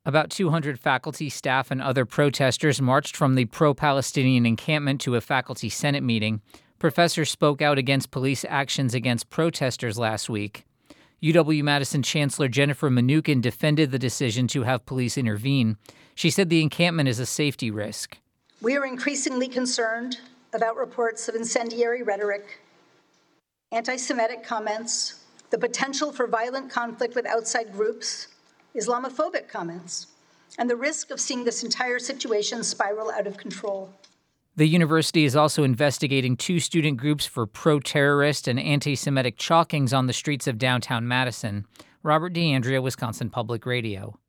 About 200 faculty, staff, and other protesters marched from the pro-Palestinian encampment to a faculty senate meeting. Professors spoke out against police actions against protesters last week. UW-Madison Chancellor Jennifer Mnookin defended the decision to have police intervene. She said the encampment is a safety risk. We are increasingly concerned about reports of incendiary rhetoric, anti-Semitic comments, the potential for violent conflict with outside groups, Islamophobic comments, and the risk of seeing this entire situation spiral out of control. The university is also investigating 2 student groups for pro-terrorist and anti-Semitic chalkings on the streets of downtown Madison. Robert DeAndrea, Wisconsin Public Radio.